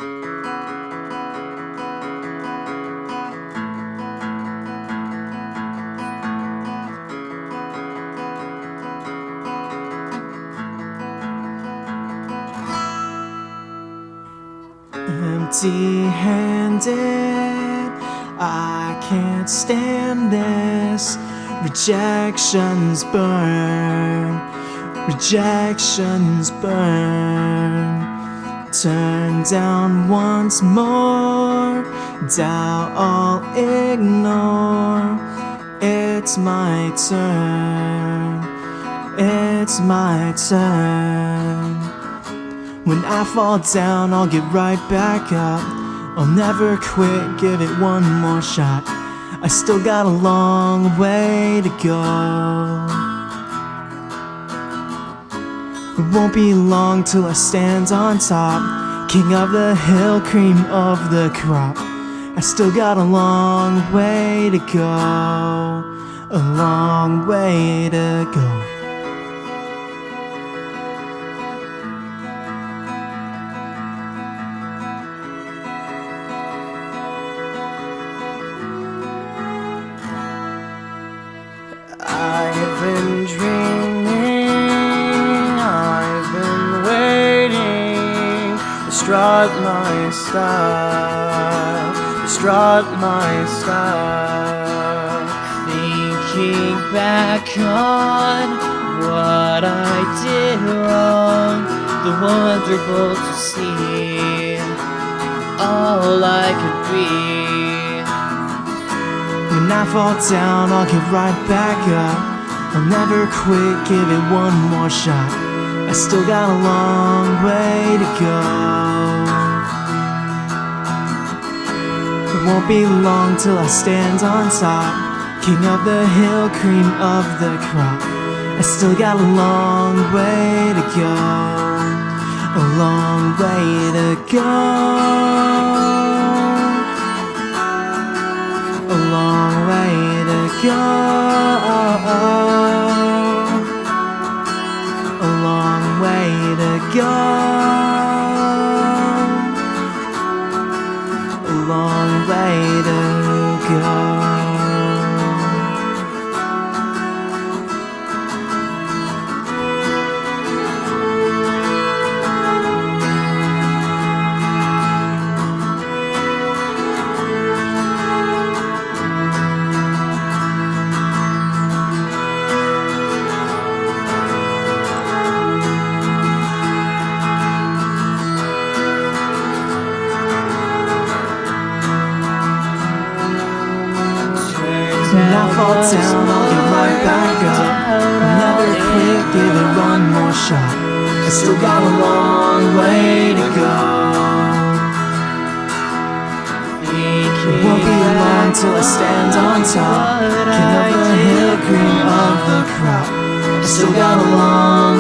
Empty-handed, I can't stand this. Rejections burn, rejections burn. Turn down once more, doubt I'll ignore. It's my turn, it's my turn. When I fall down, I'll get right back up. I'll never quit, give it one more shot. I still got a long way to go. It won't be long till I stand on top, king of the hill, cream of the crop. I still got a long way to go, a long way to go. I've been dreaming, I've been waiting to strut my style, to strut my style. Thinking back on what I did wrong, the wonderful to see, all I could be. When I fall down, I'll get right back up. I'll never quit, give it one more shot. I still got a long way to go. It won't be long till I stand on top, king of the hill, cream of the crop. I still got a long way to go, a long way to go. A long way to go, a long way to go, a long way to go. When I fall down, I'll get right back up. I'll never quit, give it one more shot. I still got a long way to go. It won't be long till I stand on top, king of the hill, cream of the crop. I still got a long